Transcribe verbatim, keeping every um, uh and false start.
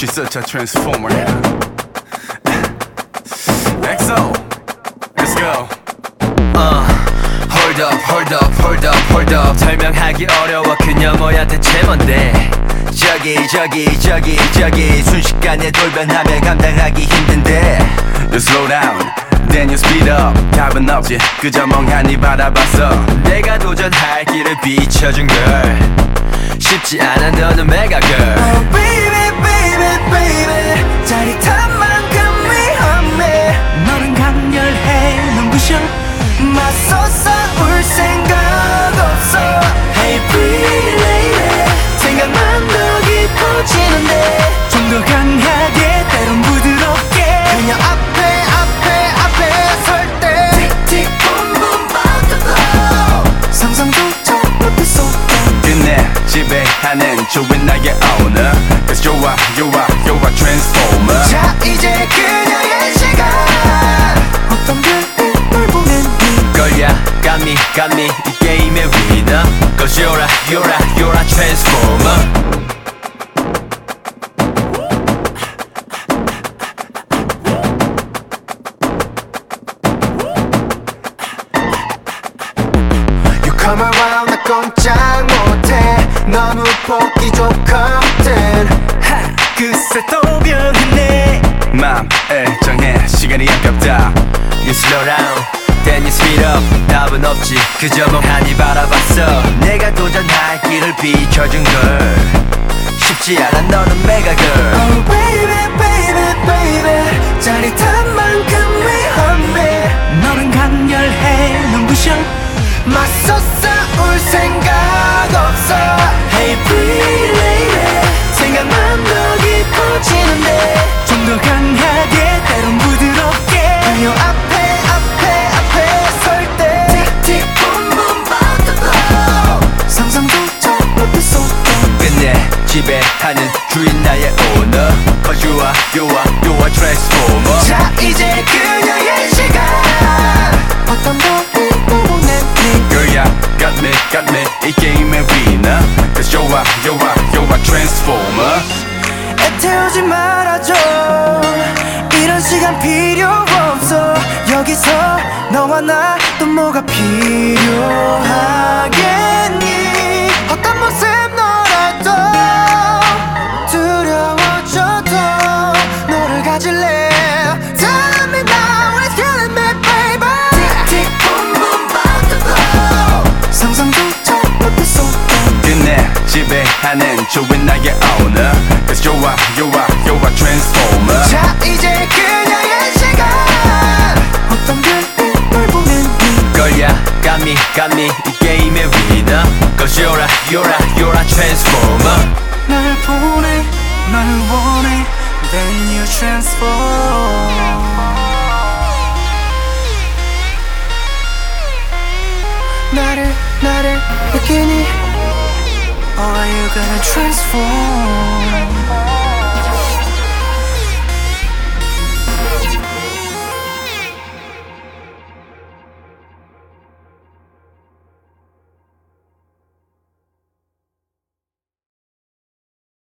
She's such a transformer. 엑소, let's go. uh, Hold up, hold up, hold up, hold up. 설명하기 어려워 그녀 뭐야 대체 뭔데. 저기 저기 저기 저기 순식간에 돌변하면 감당하기 힘든데. You slow down, then you speed up. 답은 없지 그저 멍하니 바라봤어. 내가 도전할 길을 비춰준 걸. 쉽지 않아 너는 메가 girl. Oh baby baby baby 짜릿한 만큼 위험해. 너는 강렬해 넌 부셔 맞서 싸울 생각 없어. Hey pretty lady 생각만 더 깊어지는데. 좀 더 강하게 때론 부드럽게 그녀 앞에 앞에 앞에 설 때 틱틱 붐붐 버터블로우 상상조차 못했어. 끝내 지배하는 좋은 나의 owner. Cause you're a, you're a, you're a transformer. 자 이제 그녀의 시간 어떤 별이 널 보냈니. 걸야 got me got me 이 게임의 winner. Cause you're a you're a you're a transformer. Come around 나 꼼짝 못해 너무 보기 좋거든. 하 그새 또 변했네. 맘에 정해 시간이 아깝다. You slow down then you speed up. 답은 없지 그저 멍하니 바라봤어. 내가 도전할 길을 비춰준 걸. 쉽지 않아 너는 메가 girl. Oh baby baby baby 짜릿한 만큼 위험해. 너는 강렬해 넌 부셔 맞서 싸울 생각 없어. Hey pretty lady 생각만 더 깊어지는데. 좀 더 강하게 때론 부드럽게 그녀 앞에 앞에 앞에 설 때 틱틱 붐붐 버터블로우 상상조차 못했어. 끝내 지배하는 주인 나의 owner. Cause you are you are you are transformer. 자 이제 그녀의 시간 어떤 별이 널 보냈니. Girl, yeah, got me, got me 이 게임의 winner. Cause you're a, you're a, you're a transformer. 애태우지 말아줘 이런 시간 필요 없어. 여기서 너와 나 또 뭐가 필요하겠니. 어떤 모습 너라도 두려워져도 너를 가질래. Tell me now it's killing me baby. 틱틱 붐붐 버터블로우 상상조차 못했어. 끝내 지배하는 좋은 나의 owner. Cause you're a, you're a, you're a transformer. 자 이제 그녀의 시간 어떤 별이 널 보냈니. 걸야 got me got me 이 게임의 winner. Cause you're a you're a you're a transformer. 날 보내 날 원해 then you transform. 나를 나를 느끼니. Or are you gonna transform.